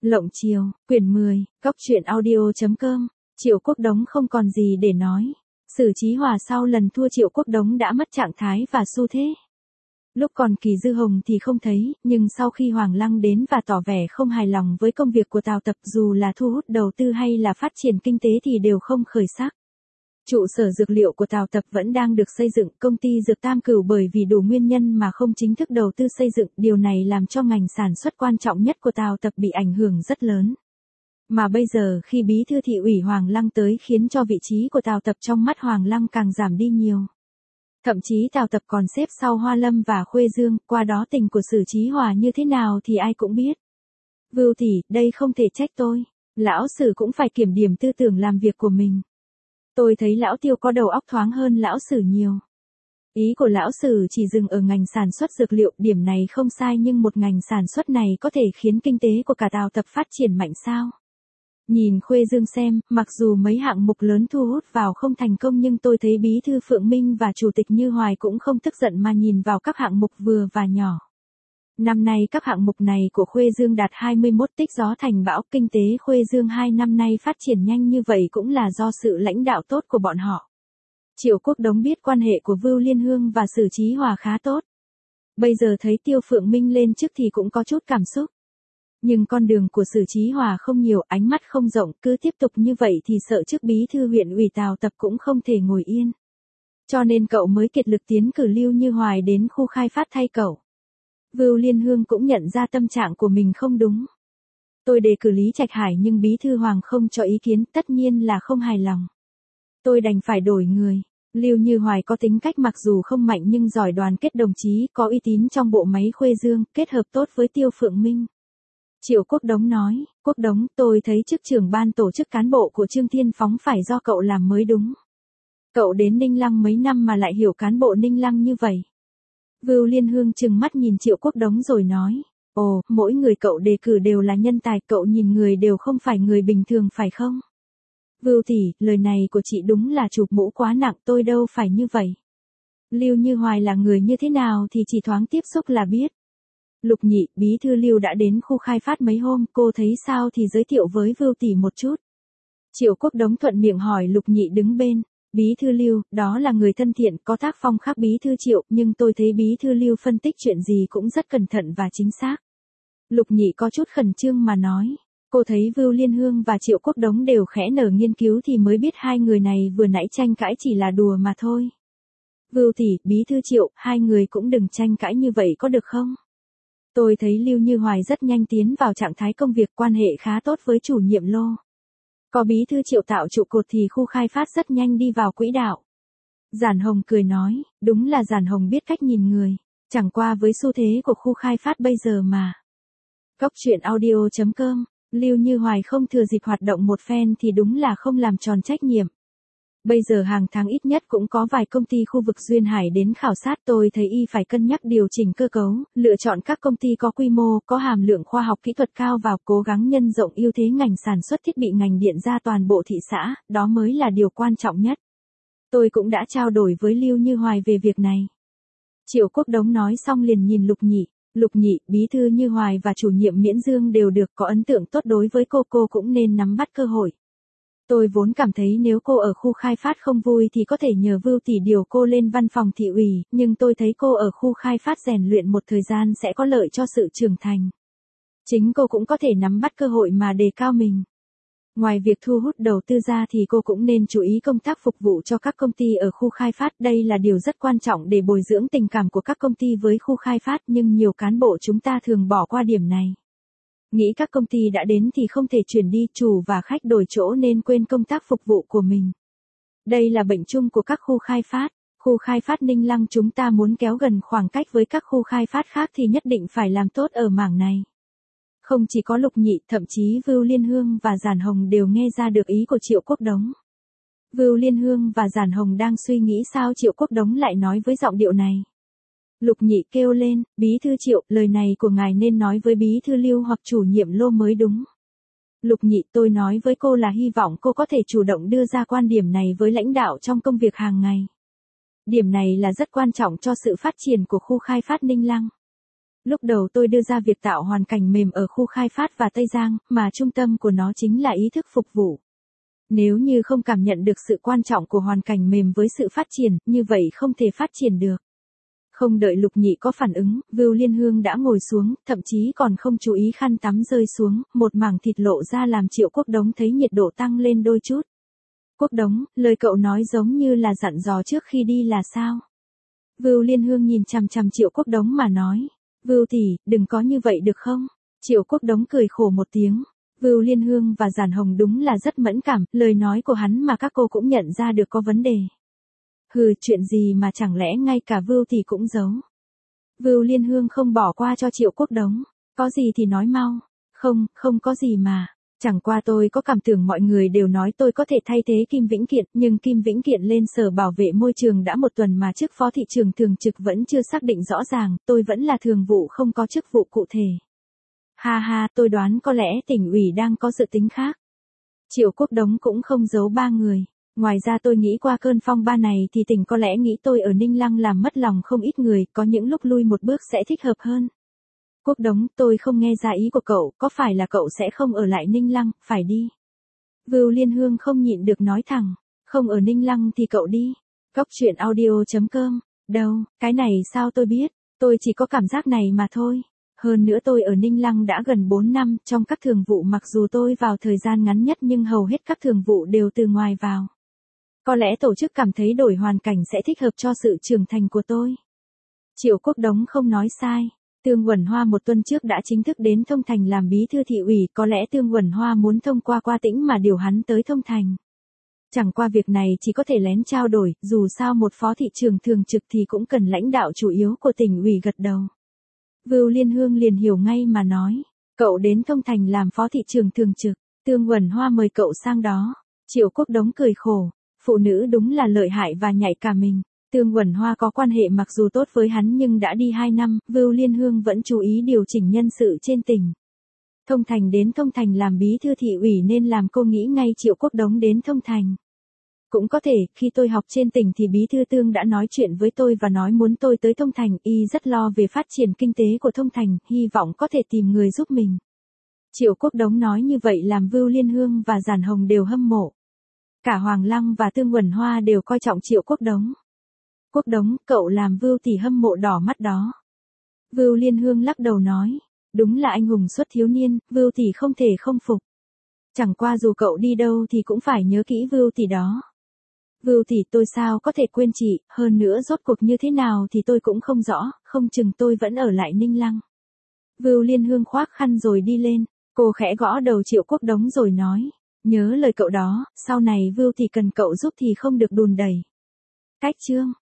Lộng Chiều, quyển 10, Cóc truyện audio.com, Triệu Quốc Đống không còn gì để nói. Sử Chí Hòa sau lần thua Triệu Quốc Đống đã mất trạng thái và xu thế. Lúc còn Kỳ Dư Hồng thì không thấy, nhưng sau khi Hoàng Lăng đến và tỏ vẻ không hài lòng với công việc của Tào Tập dù là thu hút đầu tư hay là phát triển kinh tế thì đều không khởi sắc. Trụ sở dược liệu của Tào Tập vẫn đang được xây dựng, công ty Dược Tam Cửu bởi vì đủ nguyên nhân mà không chính thức đầu tư xây dựng, điều này làm cho ngành sản xuất quan trọng nhất của Tào Tập bị ảnh hưởng rất lớn. Mà bây giờ khi bí thư thị ủy Hoàng Lăng tới khiến cho vị trí của Tào Tập trong mắt Hoàng Lăng càng giảm đi nhiều. Thậm chí Tào Tập còn xếp sau Hoa Lâm và Khuê Dương, qua đó tình của Sử Chí Hòa như thế nào thì ai cũng biết. Vưu tỷ, đây không thể trách tôi. Lão Sử cũng phải kiểm điểm tư tưởng làm việc của mình. Tôi thấy lão Tiêu có đầu óc thoáng hơn lão Sử nhiều. Ý của lão Sử chỉ dừng ở ngành sản xuất dược liệu, điểm này không sai, nhưng một ngành sản xuất này có thể khiến kinh tế của cả Tào Tập phát triển mạnh sao? Nhìn Khuê Dương xem, mặc dù mấy hạng mục lớn thu hút vào không thành công nhưng tôi thấy bí thư Phượng Minh và chủ tịch Như Hoài cũng không tức giận mà nhìn vào các hạng mục vừa và nhỏ. Năm nay các hạng mục này của Khuê Dương đạt 21 tích gió thành bão, kinh tế Khuê Dương 2 năm nay phát triển nhanh như vậy cũng là do sự lãnh đạo tốt của bọn họ. Triệu Quốc Đống biết quan hệ của Vưu Liên Hương và Sử Chí Hòa khá tốt. Bây giờ thấy Tiêu Phượng Minh lên chức thì cũng có chút cảm xúc. Nhưng con đường của Sử Chí Hòa không nhiều, ánh mắt không rộng, cứ tiếp tục như vậy thì sợ chức bí thư huyện ủy Tào Tập cũng không thể ngồi yên. Cho nên cậu mới kiệt lực tiến cử Lưu Như Hoài đến khu khai phát thay cậu. Vưu Liên Hương cũng nhận ra tâm trạng của mình không đúng. Tôi đề cử Lý Trạch Hải nhưng bí thư Hoàng không cho ý kiến, tất nhiên là không hài lòng. Tôi đành phải đổi người. Lưu Như Hoài có tính cách mặc dù không mạnh nhưng giỏi đoàn kết đồng chí, có uy tín trong bộ máy Khuê Dương, kết hợp tốt với Tiêu Phượng Minh. Triệu Quốc Đống nói, Quốc Đống, tôi thấy chức trưởng ban tổ chức cán bộ của Trương Thiên Phóng phải do cậu làm mới đúng. Cậu đến Ninh Lăng mấy năm mà lại hiểu cán bộ Ninh Lăng như vậy. Vưu Liên Hương trừng mắt nhìn Triệu Quốc Đống rồi nói, ồ, mỗi người cậu đề cử đều là nhân tài, cậu nhìn người đều không phải người bình thường phải không? Vưu tỷ, lời này của chị đúng là chụp mũ quá nặng, tôi đâu phải như vậy. Lưu Như Hoài là người như thế nào thì chỉ thoáng tiếp xúc là biết. Lục Nhị, bí thư Lưu đã đến khu khai phát mấy hôm, cô thấy sao thì giới thiệu với Vưu tỷ một chút. Triệu Quốc Đống thuận miệng hỏi Lục Nhị đứng bên. Bí thư Lưu, đó là người thân thiện, có tác phong khác bí thư Triệu, nhưng tôi thấy bí thư Lưu phân tích chuyện gì cũng rất cẩn thận và chính xác. Lục Nhị có chút khẩn trương mà nói. Cô thấy Vưu Liên Hương và Triệu Quốc Đống đều khẽ nở nghiên cứu thì mới biết hai người này vừa nãy tranh cãi chỉ là đùa mà thôi. Vưu tỷ, bí thư Triệu, hai người cũng đừng tranh cãi như vậy có được không? Tôi thấy Lưu Như Hoài rất nhanh tiến vào trạng thái công việc, quan hệ khá tốt với chủ nhiệm Lô. Có bí thư Triệu tạo trụ cột thì khu khai phát rất nhanh đi vào quỹ đạo. Giản Hồng cười nói, đúng là Giản Hồng biết cách nhìn người, chẳng qua với xu thế của khu khai phát bây giờ mà. Cóc truyện audio.com, Lưu Như Hoài không thừa dịp hoạt động một phen thì đúng là không làm tròn trách nhiệm. Bây giờ hàng tháng ít nhất cũng có vài công ty khu vực Duyên Hải đến khảo sát, tôi thấy y phải cân nhắc điều chỉnh cơ cấu, lựa chọn các công ty có quy mô, có hàm lượng khoa học kỹ thuật cao vào, cố gắng nhân rộng ưu thế ngành sản xuất thiết bị ngành điện ra toàn bộ thị xã, đó mới là điều quan trọng nhất. Tôi cũng đã trao đổi với Lưu Như Hoài về việc này. Triệu Quốc Đống nói xong liền nhìn Lục Nhị. Lục Nhị, bí thư Như Hoài và chủ nhiệm Miễn Dương đều được có ấn tượng tốt đối với cô cũng nên nắm bắt cơ hội. Tôi vốn cảm thấy nếu cô ở khu khai phát không vui thì có thể nhờ Vưu tỷ điều cô lên văn phòng thị ủy, nhưng tôi thấy cô ở khu khai phát rèn luyện một thời gian sẽ có lợi cho sự trưởng thành. Chính cô cũng có thể nắm bắt cơ hội mà đề cao mình. Ngoài việc thu hút đầu tư ra thì cô cũng nên chú ý công tác phục vụ cho các công ty ở khu khai phát, đây là điều rất quan trọng để bồi dưỡng tình cảm của các công ty với khu khai phát, nhưng nhiều cán bộ chúng ta thường bỏ qua điểm này. Nghĩ các công ty đã đến thì không thể chuyển đi, chủ và khách đổi chỗ nên quên công tác phục vụ của mình. Đây là bệnh chung của các khu khai phát. Khu khai phát Ninh Lăng chúng ta muốn kéo gần khoảng cách với các khu khai phát khác thì nhất định phải làm tốt ở mảng này. Không chỉ có Lục Nhị, thậm chí Vưu Liên Hương và Giản Hồng đều nghe ra được ý của Triệu Quốc Đống. Vưu Liên Hương và Giản Hồng đang suy nghĩ sao Triệu Quốc Đống lại nói với giọng điệu này. Lục Nhị kêu lên, bí thư Triệu, lời này của ngài nên nói với bí thư Lưu hoặc chủ nhiệm Lô mới đúng. Lục Nhị, tôi nói với cô là hy vọng cô có thể chủ động đưa ra quan điểm này với lãnh đạo trong công việc hàng ngày. Điểm này là rất quan trọng cho sự phát triển của khu khai phát Ninh Lăng. Lúc đầu tôi đưa ra việc tạo hoàn cảnh mềm ở khu khai phát và Tây Giang, mà trung tâm của nó chính là ý thức phục vụ. Nếu như không cảm nhận được sự quan trọng của hoàn cảnh mềm với sự phát triển, như vậy không thể phát triển được. Không đợi Lục Nhị có phản ứng, Vưu Liên Hương đã ngồi xuống, thậm chí còn không chú ý khăn tắm rơi xuống, một mảng thịt lộ ra làm Triệu Quốc Đống thấy nhiệt độ tăng lên đôi chút. Quốc Đống, lời cậu nói giống như là dặn dò trước khi đi là sao? Vưu Liên Hương nhìn chằm chằm Triệu Quốc Đống mà nói. Vưu tỷ, đừng có như vậy được không? Triệu Quốc Đống cười khổ một tiếng. Vưu Liên Hương và Giản Hồng đúng là rất mẫn cảm, lời nói của hắn mà các cô cũng nhận ra được có vấn đề. Hừ, chuyện gì mà chẳng lẽ ngay cả Vưu tỷ cũng giấu. Vưu Liên Hương không bỏ qua cho Triệu Quốc Đống. Có gì thì nói mau. Không, không có gì mà. Chẳng qua tôi có cảm tưởng mọi người đều nói tôi có thể thay thế Kim Vĩnh Kiện, nhưng Kim Vĩnh Kiện lên Sở Bảo vệ Môi trường đã một tuần mà chức phó thị trường thường trực vẫn chưa xác định rõ ràng, tôi vẫn là thường vụ không có chức vụ cụ thể. Ha ha, tôi đoán có lẽ tỉnh ủy đang có dự tính khác. Triệu Quốc Đống cũng không giấu ba người. Ngoài ra tôi nghĩ qua cơn phong ba này thì tỉnh có lẽ nghĩ tôi ở Ninh Lăng làm mất lòng không ít người, có những lúc lui một bước sẽ thích hợp hơn. Quốc Đống, tôi không nghe ra ý của cậu, có phải là cậu sẽ không ở lại Ninh Lăng, phải đi. Vưu Liên Hương không nhịn được nói thẳng, không ở Ninh Lăng thì cậu đi. Góc truyện audio.com, đâu, cái này sao tôi biết, tôi chỉ có cảm giác này mà thôi. Hơn nữa tôi ở Ninh Lăng đã gần 4 năm, trong các thường vụ mặc dù tôi vào thời gian ngắn nhất nhưng hầu hết các thường vụ đều từ ngoài vào. Có lẽ tổ chức cảm thấy đổi hoàn cảnh sẽ thích hợp cho sự trưởng thành của tôi. Triệu Quốc Đống không nói sai. Tương Uẩn Hoa một tuần trước đã chính thức đến Thông Thành làm bí thư thị ủy, có lẽ Tương Uẩn Hoa muốn thông qua Qua Tĩnh mà điều hắn tới Thông Thành. Chẳng qua việc này chỉ có thể lén trao đổi, dù sao một phó thị trưởng thường trực thì cũng cần lãnh đạo chủ yếu của tỉnh ủy gật đầu. Vưu Liên Hương liền hiểu ngay mà nói, cậu đến Thông Thành làm phó thị trưởng thường trực, Tương Uẩn Hoa mời cậu sang đó. Triệu Quốc Đống cười khổ, phụ nữ đúng là lợi hại và nhạy cả mình. Tương Uẩn Hoa có quan hệ mặc dù tốt với hắn nhưng đã đi 2 năm, Vưu Liên Hương vẫn chú ý điều chỉnh nhân sự trên tỉnh. Thông Thành đến Thông Thành làm bí thư thị ủy nên làm cô nghĩ ngay Triệu Quốc Đống đến Thông Thành. Cũng có thể, khi tôi học trên tỉnh thì bí thư Tương đã nói chuyện với tôi và nói muốn tôi tới Thông Thành, y rất lo về phát triển kinh tế của Thông Thành, hy vọng có thể tìm người giúp mình. Triệu Quốc Đống nói như vậy làm Vưu Liên Hương và Giản Hồng đều hâm mộ. Cả Hoàng Lăng và Tương Uẩn Hoa đều coi trọng Triệu Quốc Đống. Quốc Đống, cậu làm Vưu tỷ hâm mộ đỏ mắt đó. Vưu Liên Hương lắc đầu nói, đúng là anh hùng xuất thiếu niên, Vưu tỷ không thể không phục. Chẳng qua dù cậu đi đâu thì cũng phải nhớ kỹ Vưu tỷ đó. Vưu tỷ tôi sao có thể quên chị, hơn nữa rốt cuộc như thế nào thì tôi cũng không rõ, không chừng tôi vẫn ở lại Ninh Lăng. Vưu Liên Hương khoác khăn rồi đi lên, cô khẽ gõ đầu Triệu Quốc Đống rồi nói, nhớ lời cậu đó, sau này Vưu tỷ cần cậu giúp thì không được đùn đẩy. Cách chương